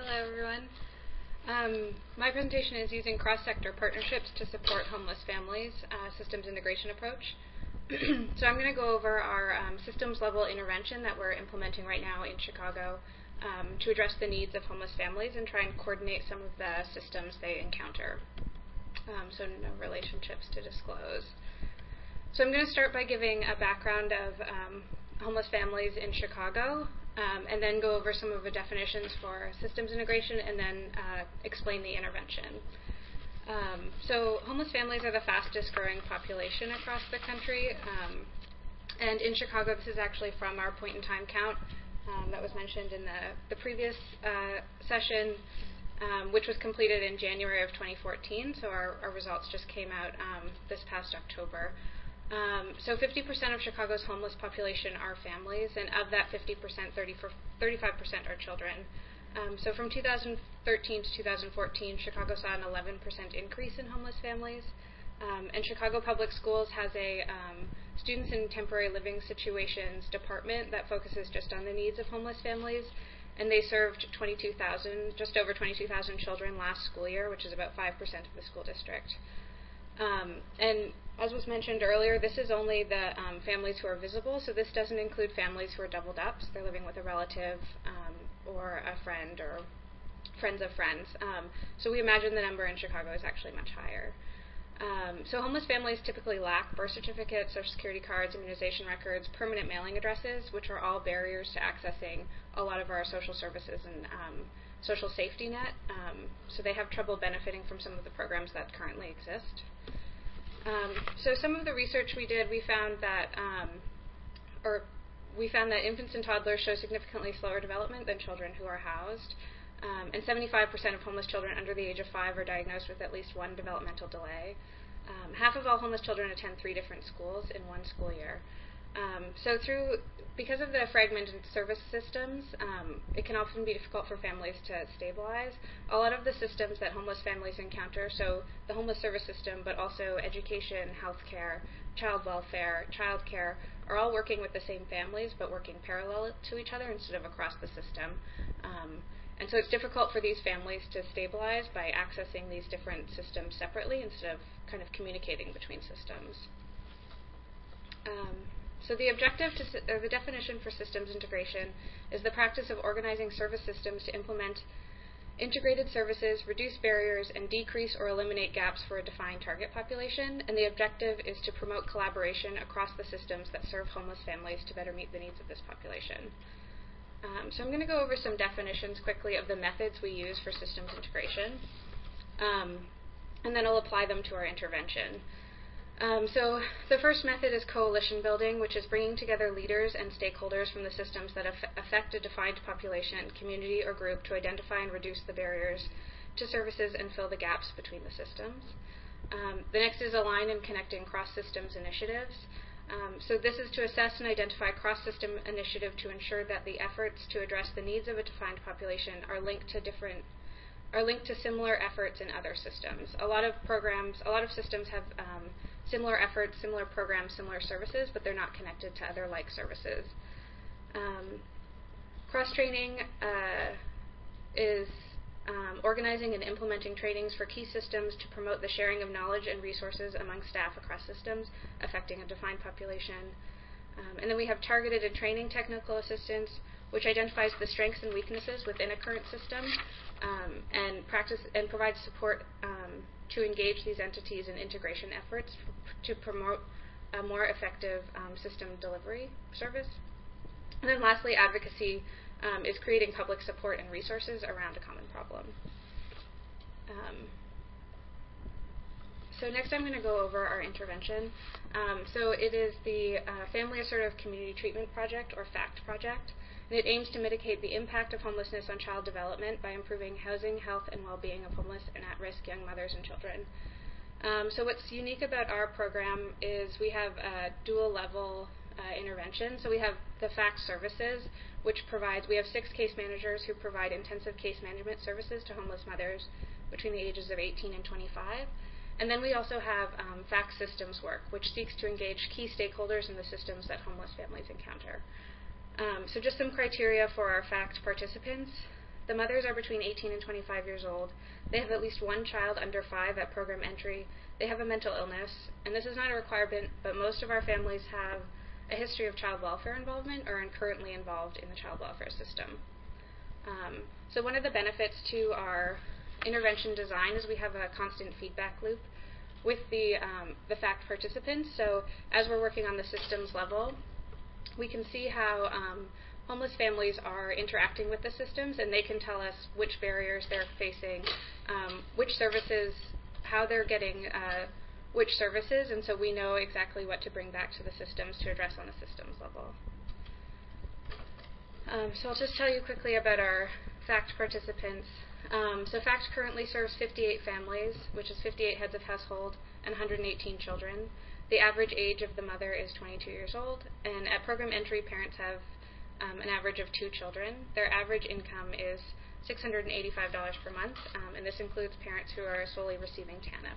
Hello, everyone. My presentation is using cross-sector partnerships to support homeless families, systems integration approach. So I'm going to go over our systems-level intervention that we're implementing right now in Chicago to address the needs of homeless families and try and coordinate some of the systems they encounter. So no relationships to disclose. So I'm going to start by giving a background of homeless families in Chicago, and then go over some of the definitions for systems integration, and then explain the intervention. So homeless families are the fastest growing population across the country, and in Chicago, this is actually from our point-in-time count that was mentioned in the previous session, which was completed in January of 2014, so our results just came out this past October. So 50% of Chicago's homeless population are families, and of that 50%, 35% are children. So from 2013 to 2014, Chicago saw an 11% increase in homeless families. And Chicago Public Schools has a Students in Temporary Living Situations department that focuses just on the needs of homeless families, and they served just over 22,000 children last school year, which is about 5% of the school district. And as was mentioned earlier, this is only the families who are visible, so this doesn't include families who are doubled up, so they're living with a relative or a friend or friends of friends. So we imagine the number in Chicago is actually much higher. So homeless families typically lack birth certificates, Social Security cards, immunization records, permanent mailing addresses, which are all barriers to accessing a lot of our social services and social safety net. So they have trouble benefiting from some of the programs that currently exist. So some of the research we did, we found that infants and toddlers show significantly slower development than children who are housed, and 75% of homeless children under the age of 5 are diagnosed with at least one developmental delay. Half of all homeless children attend 3 different schools in one school year. Because of the fragmented service systems, it can often be difficult for families to stabilize. A lot of the systems that homeless families encounter, so the homeless service system, but also education, healthcare, child welfare, child care, are all working with the same families, but working parallel to each other instead of across the system. And so it's difficult for these families to stabilize by accessing these different systems separately instead of kind of communicating between systems. So the definition for systems integration is the practice of organizing service systems to implement integrated services, reduce barriers, and decrease or eliminate gaps for a defined target population. And the objective is to promote collaboration across the systems that serve homeless families to better meet the needs of this population. So I'm going to go over some definitions quickly of the methods we use for systems integration, and then I'll apply them to our intervention. So the first method is coalition building, which is bringing together leaders and stakeholders from the systems that affect a defined population, community, or group to identify and reduce the barriers to services and fill the gaps between the systems. The next is align and connecting cross-systems initiatives. So this is to assess and identify cross-system initiative to ensure that the efforts to address the needs of a defined population are linked to similar efforts in other systems. A lot of systems have similar efforts, similar programs, similar services, but they're not connected to other like services. Cross-training is organizing and implementing trainings for key systems to promote the sharing of knowledge and resources among staff across systems affecting a defined population. And then we have targeted and training technical assistance, which identifies the strengths and weaknesses within a current system, and provides support to engage these entities in integration efforts to promote a more effective system delivery service. And then lastly, advocacy is creating public support and resources around a common problem. So next I'm going to go over our intervention. So it is the Family Assertive Community Treatment Project, or FACT project, and it aims to mitigate the impact of homelessness on child development by improving housing, health, and well-being of homeless and at-risk young mothers and children. So what's unique about our program is we have a dual-level intervention. So we have the FACT services, we have 6 case managers who provide intensive case management services to homeless mothers between the ages of 18 and 25. And then we also have FACT systems work, which seeks to engage key stakeholders in the systems that homeless families encounter. So just some criteria for our FACT participants. The mothers are between 18 and 25 years old. They have at least one child under 5 at program entry. They have a mental illness, and this is not a requirement, but most of our families have a history of child welfare involvement or are currently involved in the child welfare system. So one of the benefits to our intervention design is we have a constant feedback loop with the FACT participants. So as we're working on the systems level, we can see how homeless families are interacting with the systems, and they can tell us which barriers they're facing, which services, how they're getting which services, and so we know exactly what to bring back to the systems to address on a systems level. So I'll just tell you quickly about our FACT participants. So FACT currently serves 58 families, which is 58 heads of household and 118 children. The average age of the mother is 22 years old, and at program entry, parents have an average of 2 children. Their average income is $685 per month, and this includes parents who are solely receiving TANF.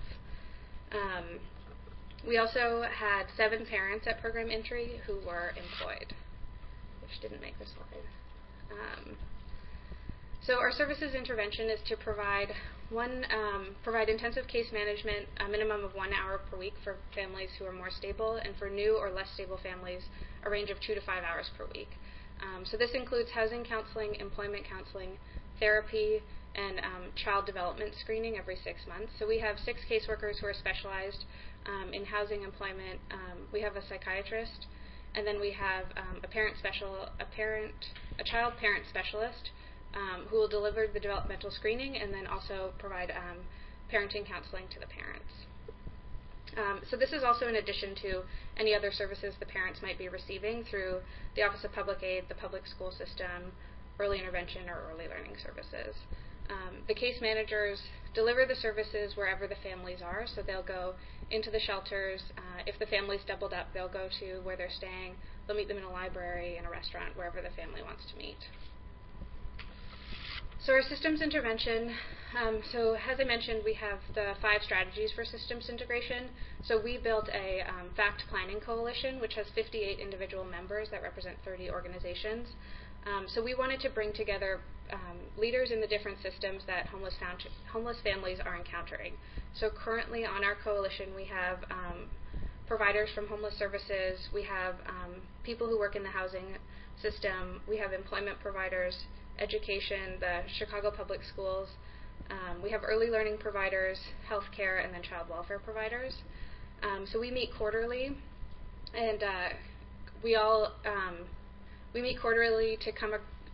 We also had 7 parents at program entry who were employed, which didn't make the slide. So our services intervention is to provide intensive case management, a minimum of 1 hour per week for families who are more stable, and for new or less stable families, a range of 2 to 5 hours per week. So this includes housing counseling, employment counseling, therapy, and child development screening every 6 months. So we have 6 caseworkers who are specialized in housing, employment. We have a psychiatrist, and then we have a child parent specialist who will deliver the developmental screening and then also provide parenting counseling to the parents. So this is also in addition to any other services the parents might be receiving through the Office of Public Aid, the public school system, early intervention, or early learning services. The case managers deliver the services wherever the families are, so they'll go into the shelters. If the family's doubled up, they'll go to where they're staying. They'll meet them in a library, in a restaurant, wherever the family wants to meet. So our systems intervention, so as I mentioned, we have the 5 strategies for systems integration. So we built a FACT planning coalition, which has 58 individual members that represent 30 organizations. So we wanted to bring together leaders in the different systems that homeless families are encountering. So currently on our coalition, we have providers from homeless services, we have people who work in the housing system, we have employment providers, education, the Chicago Public Schools, we have early learning providers, healthcare, and then child welfare providers. So we meet quarterly, and we meet quarterly to come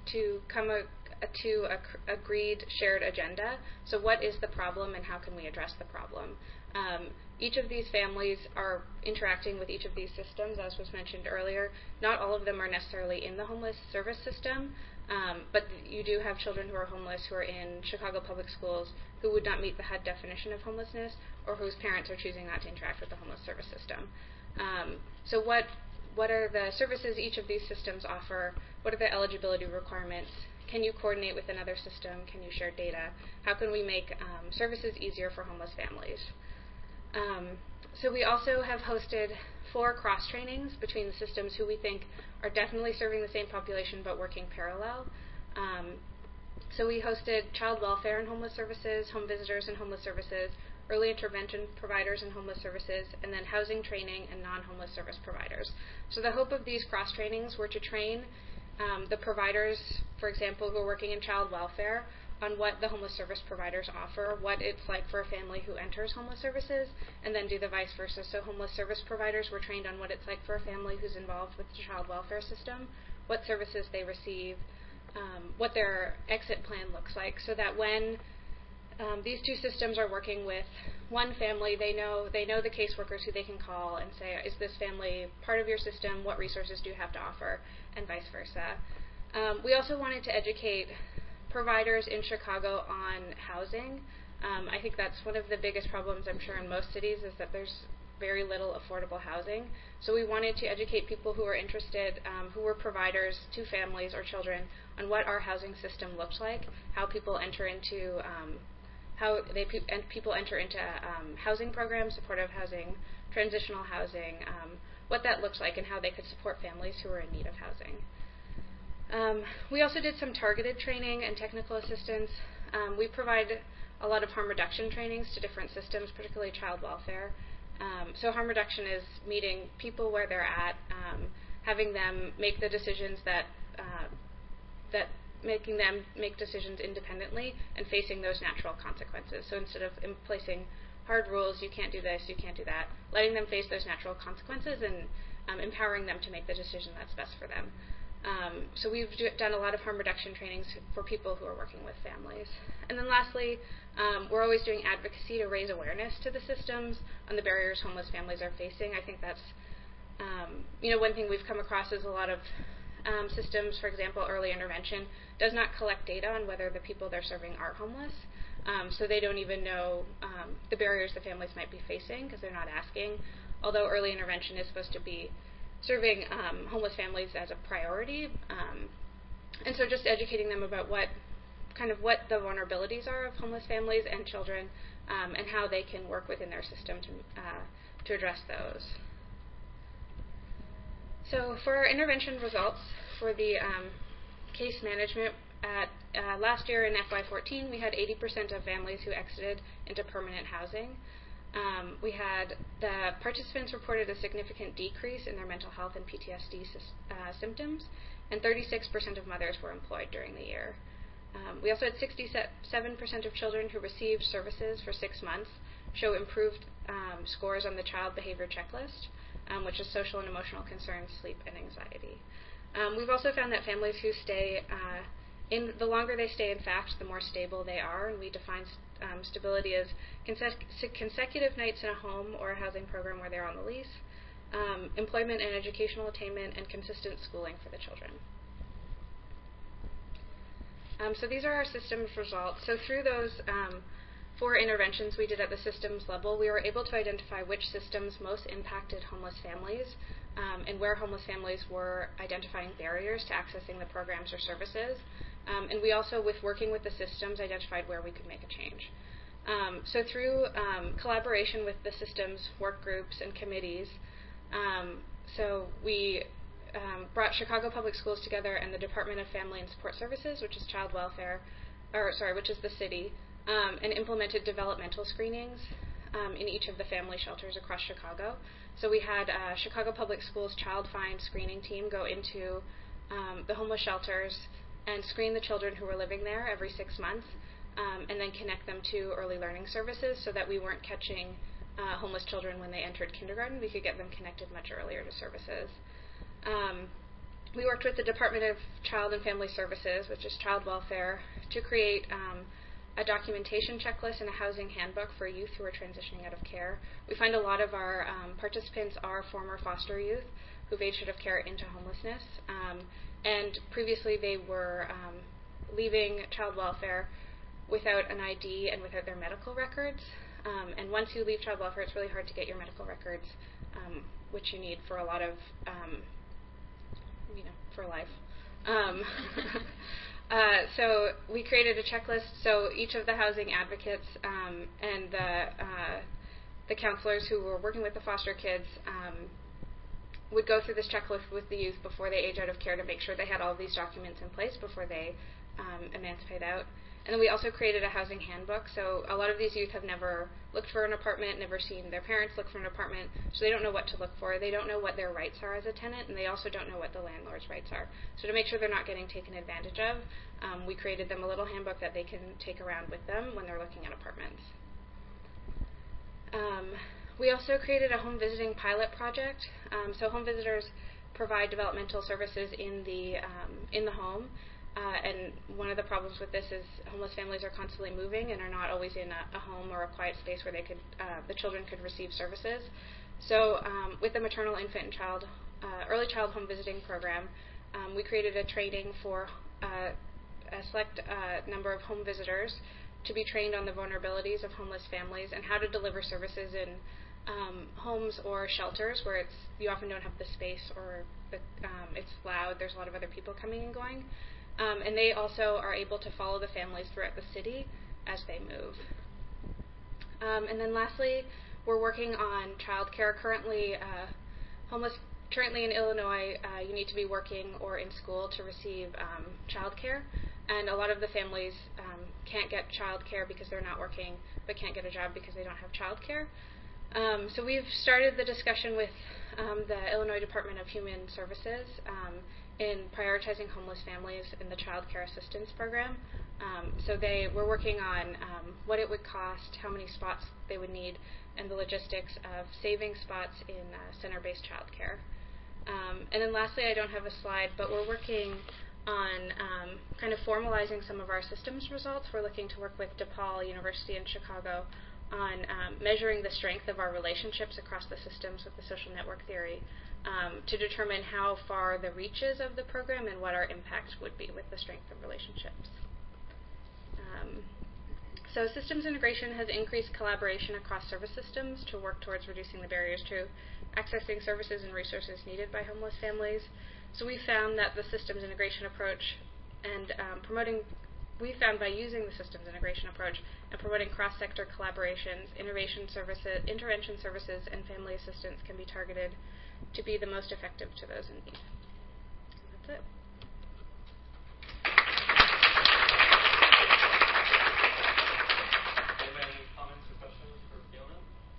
to agreed shared agenda. So what is the problem and how can we address the problem? Each of these families are interacting with each of these systems, as was mentioned earlier. Not all of them are necessarily in the homeless service system, but you do have children who are homeless who are in Chicago Public Schools who would not meet the HUD definition of homelessness, or whose parents are choosing not to interact with the homeless service system. So what are the services each of these systems offer? What are the eligibility requirements? Can you coordinate with another system? Can you share data? How can we make services easier for homeless families? So we also have hosted 4 cross-trainings between the systems who we think are definitely serving the same population but working parallel. So we hosted child welfare and homeless services, home visitors and homeless services, early intervention providers and homeless services, and then housing training and non-homeless service providers. So the hope of these cross-trainings were to train the providers, for example, who are working in child welfare on what the homeless service providers offer, what it's like for a family who enters homeless services, and then do the vice versa. So homeless service providers were trained on what it's like for a family who's involved with the child welfare system, what services they receive, what their exit plan looks like, so that when these 2 systems are working with one family, they know the caseworkers who they can call and say, is this family part of your system? What resources do you have to offer? And vice versa. We also wanted to educate providers in Chicago on housing. I think that's one of the biggest problems, I'm sure, in most cities, is that there's very little affordable housing. So we wanted to educate people who are interested, who were providers to families or children, on what our housing system looks like, how people enter into housing programs, supportive housing, transitional housing, what that looks like, and how they could support families who are in need of housing. We also did some targeted training and technical assistance. We provide a lot of harm reduction trainings to different systems, particularly child welfare. So harm reduction is meeting people where they're at, having them make the decisions that making them make decisions independently and facing those natural consequences. So instead of placing hard rules, you can't do this, you can't do that, letting them face those natural consequences and empowering them to make the decision that's best for them. So we've done a lot of harm reduction trainings for people who are working with families. And then lastly, we're always doing advocacy to raise awareness to the systems on the barriers homeless families are facing. I think that's, one thing we've come across is a lot of systems, for example, early intervention, does not collect data on whether the people they're serving are homeless. So they don't even know the barriers the families might be facing because they're not asking. Although early intervention is supposed to be serving homeless families as a priority. And so just educating them about what the vulnerabilities are of homeless families and children and how they can work within their system to address those. So for our intervention results for the case management, last year in FY14 we had 80% of families who exited into permanent housing. We had the participants reported a significant decrease in their mental health and PTSD symptoms, and 36% of mothers were employed during the year. We also had 67% of children who received services for 6 months show improved scores on the child behavior checklist, which is social and emotional concerns, sleep, and anxiety. We've also found that families who stay the longer they stay, in fact, the more stable they are, and we define stability as consecutive nights in a home or a housing program where they're on the lease, employment and educational attainment, and consistent schooling for the children. So these are our systems results. So through those 4 interventions we did at the systems level, we were able to identify which systems most impacted homeless families and where homeless families were identifying barriers to accessing the programs or services. And we also, with working with the systems, identified where we could make a change. So through collaboration with the systems work groups and committees, so we brought Chicago Public Schools together and the Department of Family and Support Services, which is which is the city, and implemented developmental screenings in each of the family shelters across Chicago. So we had Chicago Public Schools Child Find screening team go into the homeless shelters and screen the children who were living there every 6 months, and then connect them to early learning services so that we weren't catching homeless children when they entered kindergarten. We could get them connected much earlier to services. We worked with the Department of Child and Family Services, which is child welfare, to create a documentation checklist and a housing handbook for youth who are transitioning out of care. We find a lot of our participants are former foster youth who've aged out of care into homelessness, and previously they were leaving child welfare without an ID and without their medical records. And once you leave child welfare, it's really hard to get your medical records, which you need for a lot of, for life. So we created a checklist. So each of the housing advocates and the counselors who were working with the foster kids would go through this checklist with the youth before they age out of care to make sure they had all these documents in place before they emancipate out. And then we also created a housing handbook. So a lot of these youth have never looked for an apartment, never seen their parents look for an apartment, so they don't know what to look for. They don't know what their rights are as a tenant, and they also don't know what the landlord's rights are. So to make sure they're not getting taken advantage of, we created them a little handbook that they can take around with them when they're looking at apartments. We also created a home visiting pilot project. So home visitors provide developmental services in the home. And one of the problems with this is homeless families are constantly moving and are not always in a home or a quiet space where they the children could receive services. So with the maternal, infant, and early child home visiting program, we created a training for a select number of home visitors to be trained on the vulnerabilities of homeless families and how to deliver services in homes or shelters where you often don't have the space or it's loud, there's a lot of other people coming and going. And they also are able to follow the families throughout the city as they move. And then lastly, we're working on childcare. Currently, homeless currently in Illinois, you need to be working or in school to receive child care, and a lot of the families can't get child care because they're not working, but can't get a job because they don't have child care. So we've started the discussion with the Illinois Department of Human Services in prioritizing homeless families in the Child Care Assistance Program. So we're working on what it would cost, how many spots they would need, and the logistics of saving spots in center-based child care. And then lastly, I don't have a slide, but we're working on kind of formalizing some of our systems results. We're looking to work with DePaul University in Chicago on measuring the strength of our relationships across the systems with the social network theory to determine how far the reach is of the program and what our impact would be with the strength of relationships. So systems integration has increased collaboration across service systems to work towards reducing the barriers to accessing services and resources needed by homeless families. So we found that the systems integration approach and we found by using the systems integration approach and promoting cross-sector collaborations, intervention services, and family assistance can be targeted to be the most effective to those in need. That's it. Anybody have any comments or questions for Fiona?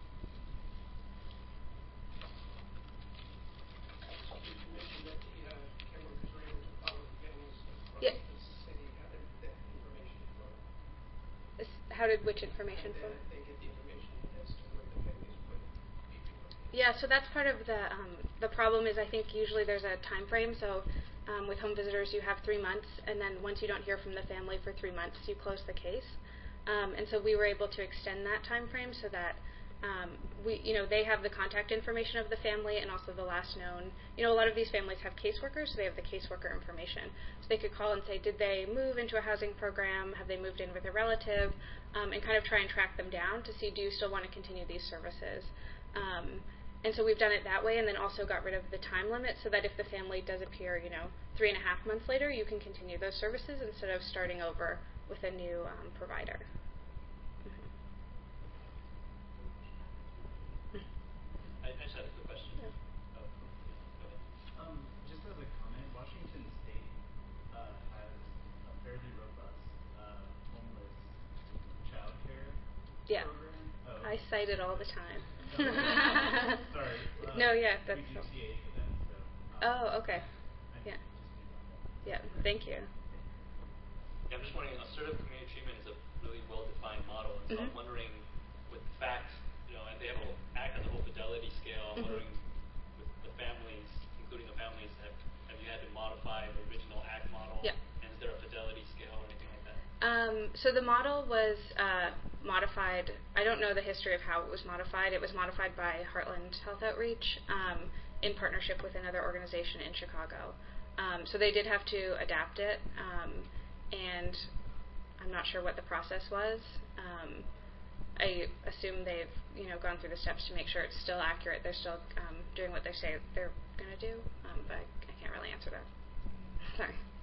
You mentioned that the care workers were able to follow the families across Yeah. the city. How did that information flow? How did which information flow? They get the information as to where the families would be located. Yeah, so that's part of the problem is I think usually there's a time frame. So with home visitors, you have 3 months, and then once you don't hear from the family for 3 months, you close the case. And so we were able to extend that time frame so that they have the contact information of the family and also the last known. A lot of these families have caseworkers, so they have the caseworker information. So they could call and say, did they move into a housing program? Have they moved in with a relative? And kind of try and track them down to see, do you still want to continue these services? And so we've done it that way, and then also got rid of the time limit so that if the family does appear, 3.5 months later, you can continue those services instead of starting over with a new provider. I just had a quick question. Yeah. Oh, go ahead. Just as a comment, Washington State has a fairly robust homeless child care program. Oh. I cite it all the time. Sorry. No, yeah, that's. We do TA for them, so. Oh, okay. Yeah. Yeah. Thank you. Yeah, I'm just wondering, assertive community treatment is a really well-defined model, and so I'm wondering, with facts, and they act as a whole fidelity scale. I'm wondering, with the families, including the families, have you had to modify the original ACT model? Yeah. And is there a fidelity scale or anything like that? So the model was modified. I don't know the history of how it was modified. It was modified by Heartland Health Outreach in partnership with another organization in Chicago. So they did have to adapt it, and I'm not sure what the process was. I assume they've gone through the steps to make sure it's still accurate. They're still doing what they say they're going to do, but I can't really answer that. Sorry.